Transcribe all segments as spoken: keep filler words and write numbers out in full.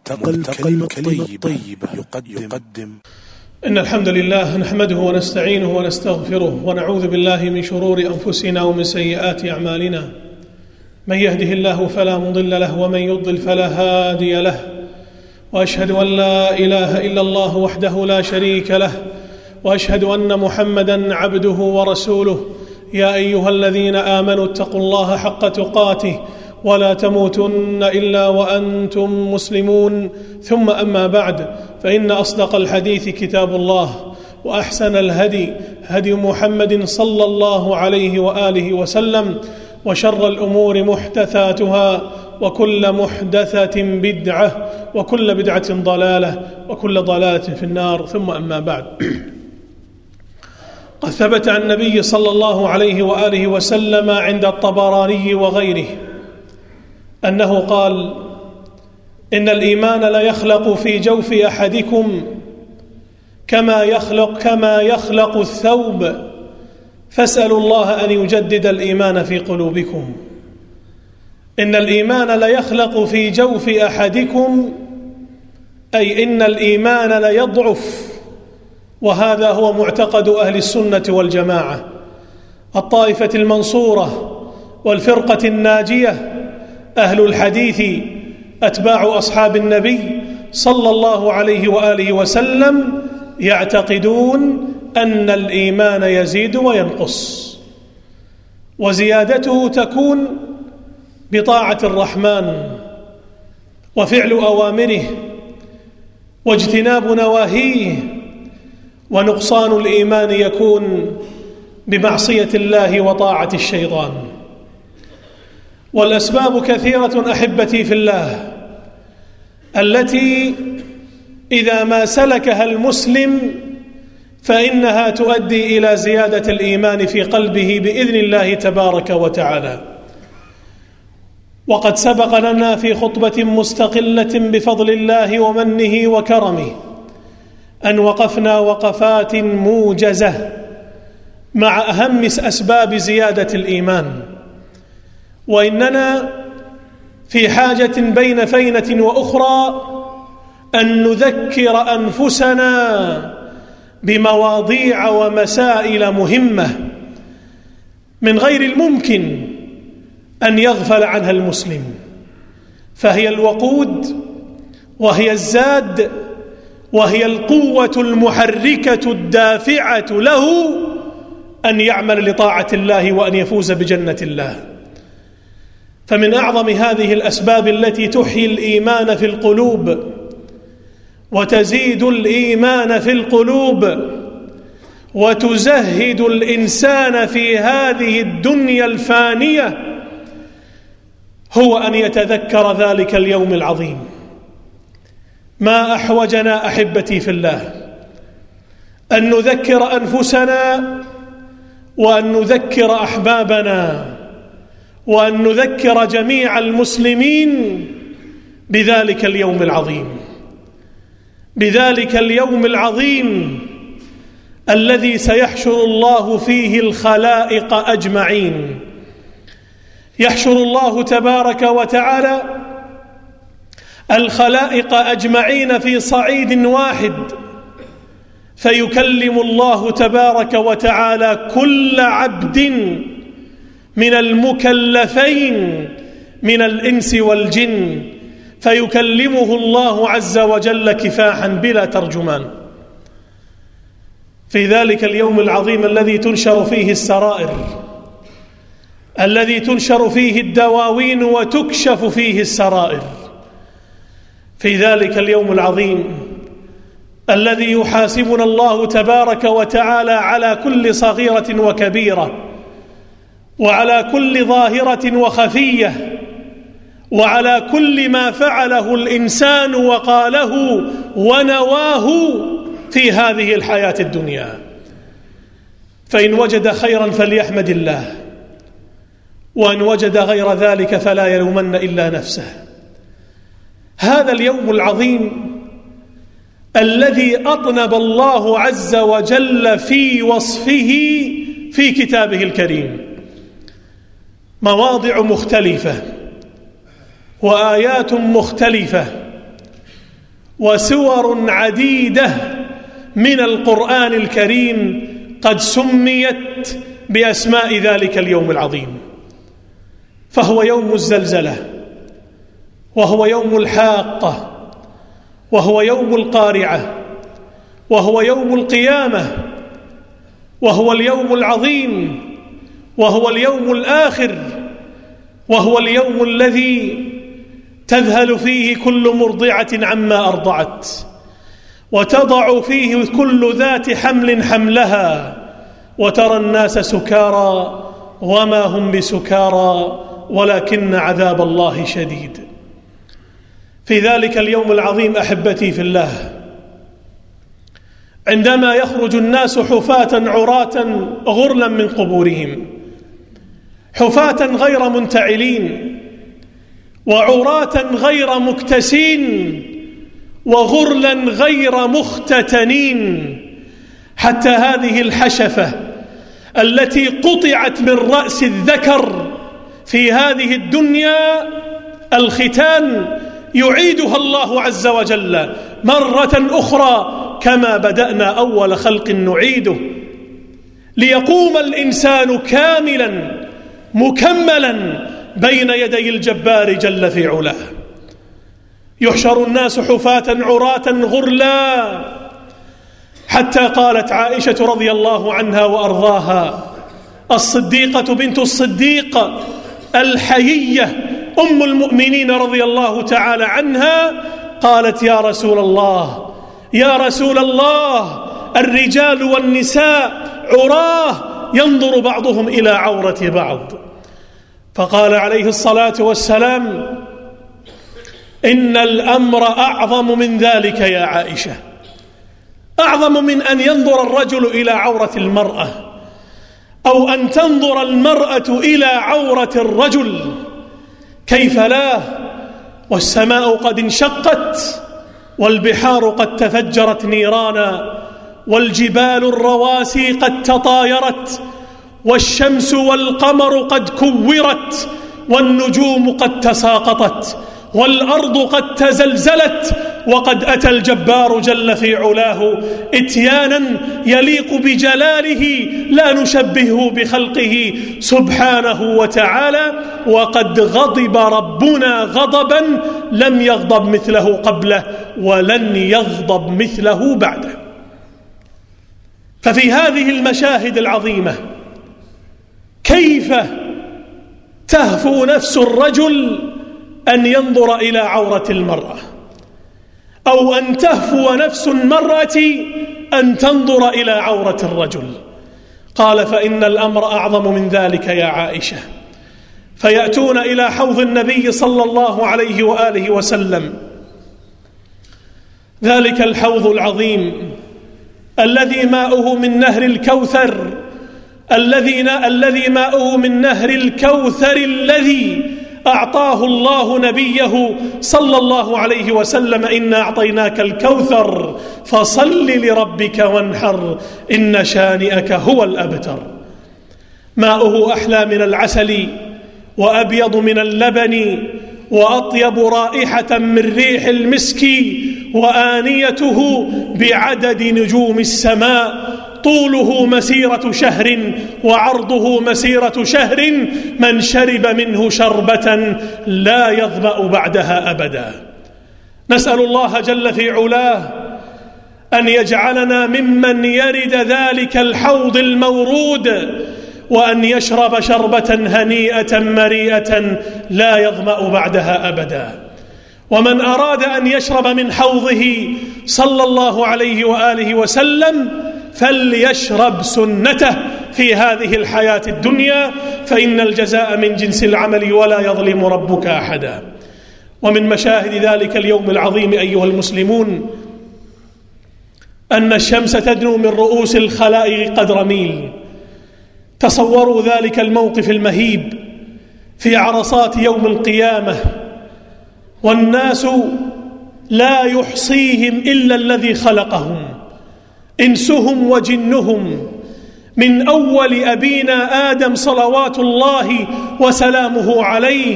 ملتقى الكلمة الطيبة يقدم. إن الحمد لله نحمده ونستعينه ونستغفره ونعوذ بالله من شرور أنفسنا ومن سيئات أعمالنا. من يهده الله فلا مضل له ومن يضلل فلا هادي له، وأشهد أن لا إله إلا الله وحده لا شريك له، وأشهد أن محمدًا عبده ورسوله. يا أيها الذين آمنوا اتقوا الله حق تقاته ولا تموتن إلا وأنتم مسلمون. ثم أما بعد، فإن أصدق الحديث كتاب الله، وأحسن الهدي هدي محمد صلى الله عليه وآله وسلم، وشر الأمور محدثاتها، وكل محدثة بدعة، وكل بدعة ضلالة، وكل ضلالة في النار. ثم أما بعد، قد ثبت عن النبي صلى الله عليه وآله وسلم عند الطبراني وغيره أنه قال: إن الإيمان ليخلق في جوف أحدكم كما يخلق كما يخلق الثوب، فاسألوا الله أن يجدد الإيمان في قلوبكم. إن الإيمان ليخلق في جوف أحدكم، أي إن الإيمان ليضعف، وهذا هو معتقد أهل السنة والجماعة، الطائفة المنصورة والفرقة الناجية، أهل الحديث أتباع أصحاب النبي صلى الله عليه وآله وسلم، يعتقدون أن الإيمان يزيد وينقص، وزيادته تكون بطاعة الرحمن وفعل أوامره واجتناب نواهيه، ونقصان الإيمان يكون بمعصية الله وطاعة الشيطان. والأسباب كثيرة أحبتي في الله، التي إذا ما سلكها المسلم فإنها تؤدي إلى زيادة الإيمان في قلبه بإذن الله تبارك وتعالى. وقد سبق لنا في خطبة مستقلة بفضل الله ومنه وكرمه أن وقفنا وقفات موجزة مع أهم أسباب زيادة الإيمان، وإننا في حاجة بين فينة وأخرى أن نذكر أنفسنا بمواضيع ومسائل مهمة من غير الممكن أن يغفل عنها المسلم، فهي الوقود، وهي الزاد، وهي القوة المحركة الدافعة له أن يعمل لطاعة الله وأن يفوز بجنة الله. فمن أعظم هذه الأسباب التي تحيي الإيمان في القلوب وتزيد الإيمان في القلوب وتزهد الإنسان في هذه الدنيا الفانية هو أن يتذكر ذلك اليوم العظيم. ما أحوجنا أحبتي في الله أن نذكر أنفسنا، وأن نذكر أحبابنا، وأن نذكر جميع المسلمين بذلك اليوم العظيم، بذلك اليوم العظيم الذي سيحشر الله فيه الخلائق أجمعين. يحشر الله تبارك وتعالى الخلائق أجمعين في صعيد واحد، فيكلم الله تبارك وتعالى كل عبد من المكلفين من الإنس والجن، فيكلمه الله عز وجل كفاحا بلا ترجمان. في ذلك اليوم العظيم الذي تنشر فيه السرائر، الذي تنشر فيه الدواوين وتكشف فيه السرائر، في ذلك اليوم العظيم الذي يحاسبنا الله تبارك وتعالى على كل صغيرة وكبيرة، وعلى كل ظاهرة وخفية، وعلى كل ما فعله الإنسان وقاله ونواه في هذه الحياة الدنيا. فإن وجد خيرا فليحمد الله، وإن وجد غير ذلك فلا يلومن إلا نفسه. هذا اليوم العظيم الذي أطنب الله عز وجل في وصفه في كتابه الكريم، مواضع مختلفة وآيات مختلفة وسور عديدة من القرآن الكريم قد سميت بأسماء ذلك اليوم العظيم. فهو يوم الزلزلة، وهو يوم الحاقة، وهو يوم القارعة، وهو يوم القيامة، وهو اليوم العظيم، وهو اليوم الآخر، وهو اليوم الذي تذهل فيه كل مرضعة عما أرضعت، وتضع فيه كل ذات حمل حملها، وترى الناس سكارى وما هم بسكارى ولكن عذاب الله شديد. في ذلك اليوم العظيم أحبتي في الله، عندما يخرج الناس حفاة عراة غرلا من قبورهم، حفاة غير منتعلين، وعراة غير مكتسين، وغرلا غير مختتنين، حتى هذه الحشفة التي قطعت من رأس الذكر في هذه الدنيا الختان يعيدها الله عز وجل مرة أخرى كما بدأنا أول خلق نعيده، ليقوم الإنسان كاملا مكملا بين يدي الجبار جل في علاه. يحشر الناس حفاة عراة غرلا، حتى قالت عائشة رضي الله عنها وأرضاها الصديقة بنت الصديق الحيية أم المؤمنين رضي الله تعالى عنها، قالت يا رسول الله يا رسول الله الرجال والنساء عراه ينظر بعضهم إلى عورة بعض. فقال عليه الصلاة والسلام إن الأمر أعظم من ذلك يا عائشة، أعظم من أن ينظر الرجل إلى عورة المرأة أو أن تنظر المرأة إلى عورة الرجل، كيف لا والسماء قد انشقت والبحار قد تفجرت نيرانا والجبال الرواسي قد تطايرت والشمس والقمر قد كورت والنجوم قد تساقطت والأرض قد تزلزلت، وقد أتى الجبار جل في علاه إتيانا يليق بجلاله لا نشبهه بخلقه سبحانه وتعالى، وقد غضب ربنا غضبا لم يغضب مثله قبله ولن يغضب مثله بعده. ففي هذه المشاهد العظيمة كيف تهفو نفس الرجل أن ينظر إلى عورة المرأة، أو أن تهفو نفس المرأة أن تنظر إلى عورة الرجل؟ قال فإن الأمر أعظم من ذلك يا عائشة. فيأتون إلى حوض النبي صلى الله عليه وآله وسلم، ذلك الحوض العظيم الذي ماؤه من نهر الكوثر، الذي الذي ماؤه من نهر الكوثر الذي أعطاه الله نبيه صلى الله عليه وسلم إنا أعطيناك الكوثر فصل لربك وانحر إن شانئك هو الأبتر. ماؤه أحلى من العسل وأبيض من اللبن وأطيب رائحة من ريح المسك، وآنيته بعدد نجوم السماء، طوله مسيرة شهر وعرضه مسيرة شهر، من شرب منه شربة لا يظمأ بعدها أبدا. نسأل الله جل في علاه أن يجعلنا ممن يرد ذلك الحوض المورود، وأن يشرب شربة هنيئة مريئة لا يظمأ بعدها أبدا. ومن أراد أن يشرب من حوضه صلى الله عليه وآله وسلم فليشرب سنته في هذه الحياة الدنيا، فإن الجزاء من جنس العمل ولا يظلم ربك أحدا. ومن مشاهد ذلك اليوم العظيم أيها المسلمون أن الشمس تدنو من رؤوس الخلائق قدر ميل. تصوروا ذلك الموقف المهيب في عرصات يوم القيامة، والناس لا يحصيهم إلا الذي خلقهم، إنسهم وجنهم، من أول أبينا آدم صلوات الله وسلامه عليه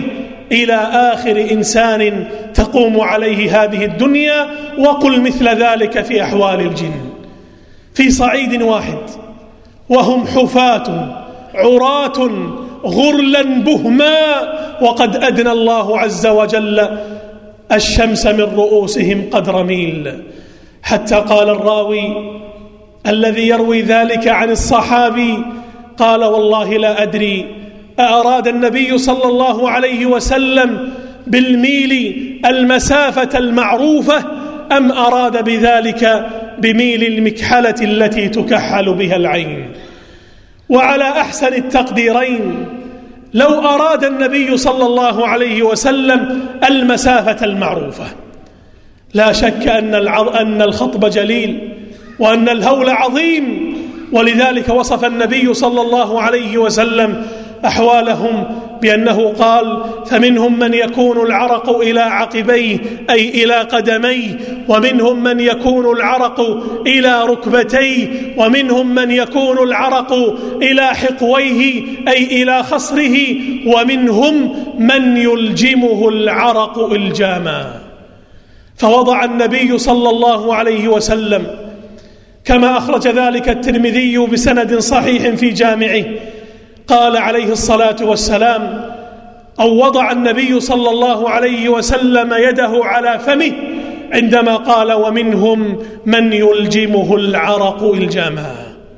إلى آخر إنسان تقوم عليه هذه الدنيا، وقل مثل ذلك في أحوال الجن في صعيد واحد، وهم حفاة عراة غرلا بهما، وقد أدنى الله عز وجل الشمس من رؤوسهم قدر ميل. حتى قال الراوي الذي يروي ذلك عن الصحابي قال: والله لا أدري أراد النبي صلى الله عليه وسلم بالميل المسافة المعروفة أم أراد بذلك بميل المكحلة التي تكحل بها العين. وعلى أحسن التقديرين لو أراد النبي صلى الله عليه وسلم المسافة المعروفة، لا شك أن أن الخطب جليل وأن الهول عظيم، ولذلك وصف النبي صلى الله عليه وسلم أحوالهم بأنه قال: فمنهم من يكون العرق إلى عقبيه أي إلى قدميه، ومنهم من يكون العرق إلى ركبتيه، ومنهم من يكون العرق إلى حقويه أي إلى خصره، ومنهم من يلجمه العرق إلجاما. فوضع النبي صلى الله عليه وسلم كما أخرج ذلك الترمذي بسند صحيح في جامعه، قال عليه الصلاة والسلام: أو وضع النبي صلى الله عليه وسلم يده على فمه عندما قال: ومنهم من يلجمه العرق إلجاما.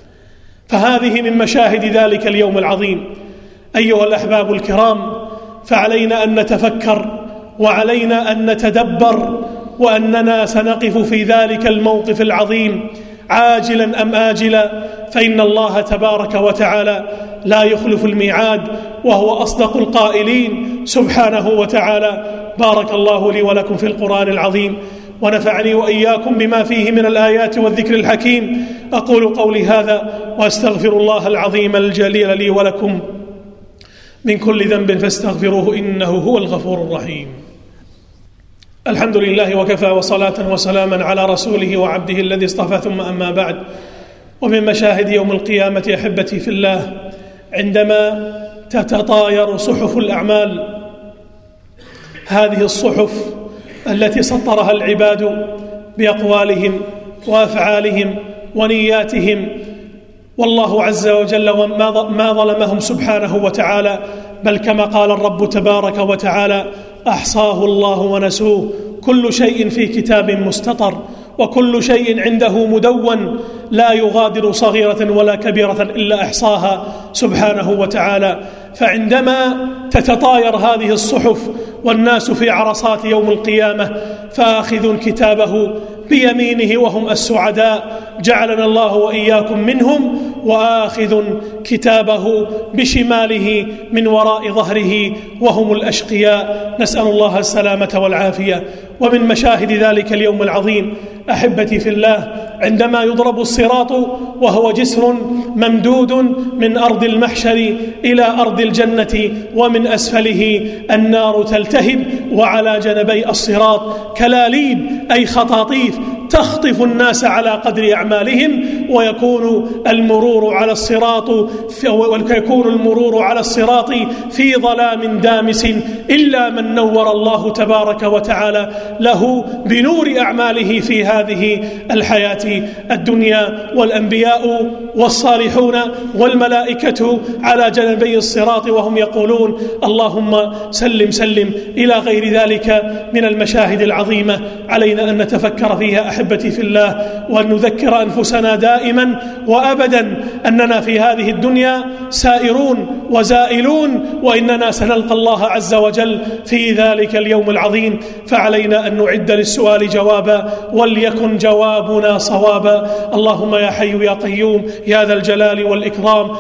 فهذه من مشاهد ذلك اليوم العظيم. أيها الأحباب الكرام، فعلينا أن نتفكر وعلينا أن نتدبر، وأننا سنقف في ذلك الموقف العظيم عاجلا أم آجلا، فإن الله تبارك وتعالى لا يخلف الميعاد، وهو أصدق القائلين سبحانه وتعالى. بارك الله لي ولكم في القرآن العظيم، ونفعني وإياكم بما فيه من الآيات والذكر الحكيم. أقول قولي هذا وأستغفر الله العظيم الجليل لي ولكم من كل ذنب فاستغفروه إنه هو الغفور الرحيم. الحمد لله وكفى، وصلاة وسلاما على رسوله وعبده الذي اصطفى، ثم أما بعد. ومن مشاهد يوم القيامة أحبتي في الله عندما تتطاير صحف الأعمال، هذه الصحف التي سطرها العباد بأقوالهم وأفعالهم ونياتهم، والله عز وجل ما ظلمهم سبحانه وتعالى، بل كما قال الرب تبارك وتعالى: أحصاه الله ونسوه، كل شيء في كتاب مستطر، وكل شيء عنده مدون، لا يغادر صغيرة ولا كبيرة إلا أحصاها سبحانه وتعالى. فعندما تتطاير هذه الصحف والناس في عرصات يوم القيامة، فآخذ كتابه بيمينه وهم السعداء، جعلنا الله وإياكم منهم، وآخذ كتابه بشماله من وراء ظهره وهم الأشقياء، نسأل الله السلامة والعافية. ومن مشاهد ذلك اليوم العظيم أحبتي في الله عندما يضرب الصراط، وهو جسر ممدود من أرض المحشر إلى أرض الجنة، ومن أسفله النار تلتهب، وعلى جنبي الصراط كلاليب أي خطاطيف تخطف الناس على قدر أعمالهم، ويكون المرور على الصراط ويكون المرور على الصراط في ظلام دامس إلا من نور الله تبارك وتعالى له بنور أعماله في هذه الحياة الدنيا. والأنبياء والصالحون والملائكة على جنبي الصراط وهم يقولون: اللهم سلم سلم، إلى غير ذلك من المشاهد العظيمة علينا أن نتفكر فيها أحبتي في الله، وأن نذكر أنفسنا دائما وأبدا أننا في هذه الدنيا سائرون وزائلون، وإننا سنلقى الله عز وجل في ذلك اليوم العظيم. فعلينا أن نعد للسؤال جوابا، وليكن جوابنا صوابا. اللهم يا حي يا قيوم يا ذا الجلال والإكرام،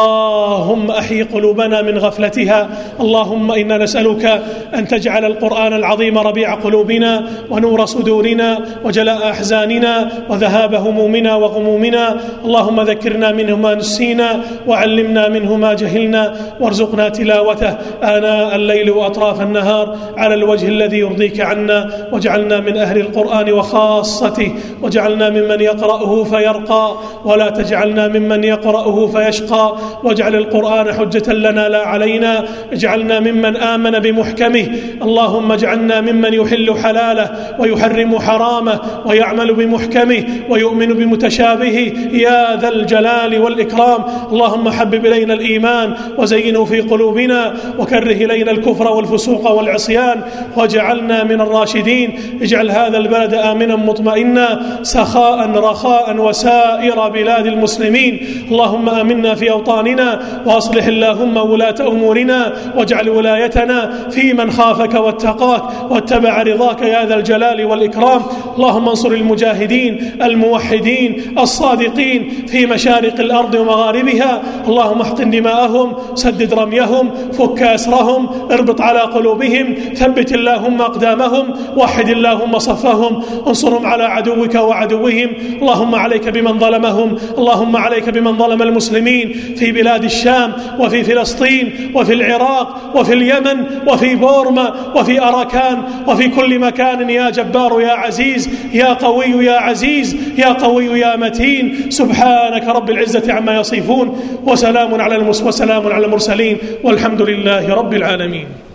اللهم أحيي قلوبنا من غفلتها. اللهم إنا نسألك أن تجعل القرآن العظيم ربيع قلوبنا ونور صدورنا وجلاء أحزاننا وذهاب همومنا وغمومنا. اللهم ذكرنا منه ما نسينا وعلمنا منه ما جهلنا، وارزقنا تلاوته آناء الليل وأطراف النهار على الوجه الذي يرضيك عنا، واجعلنا من أهل القرآن وخاصته، واجعلنا ممن يقرأه فيرقى ولا تجعلنا ممن يقرأه فيشقى، واجعل القرآن حجة لنا لا علينا، اجعلنا ممن آمن بمحكمه. اللهم اجعلنا ممن يحل حلاله ويحرم حرامه ويعمل بمحكمه ويؤمن بمتشابهه يا ذا الجلال والإكرام. اللهم حبب إلينا الإيمان وزينه في قلوبنا، وكره إلينا الكفر والفسوق والعصيان، واجعلنا من الراشدين. اجعل هذا البلد آمنا مطمئنا سخاء رخاء وسائر بلاد المسلمين. اللهم آمنا في أوطاننا، وأصلح اللهم ولاة أمورنا، واجعل ولايتنا في من خافك واتقاك واتبع رضاك يا ذا الجلال والإكرام. اللهم انصر المجاهدين الموحدين الصادقين في مشارق الأرض ومغاربها. اللهم احقن دماءهم، سدد رميهم، فك أسرهم، اربط على قلوبهم، ثبت اللهم أقدامهم، وحد اللهم صفهم، انصرهم على عدوك وعدوهم. اللهم عليك بمن ظلمهم، اللهم عليك بمن ظلم المسلمين في بلاد الشام وفي فلسطين وفي العراق وفي اليمن وفي بورما وفي أراكان وفي كل مكان يا جبار يا عزيز يا قوي يا عزيز يا قوي يا متين. سبحانك رب العزة عما يصفون، وسلام على وسلام على المرسلين، والحمد لله رب العالمين.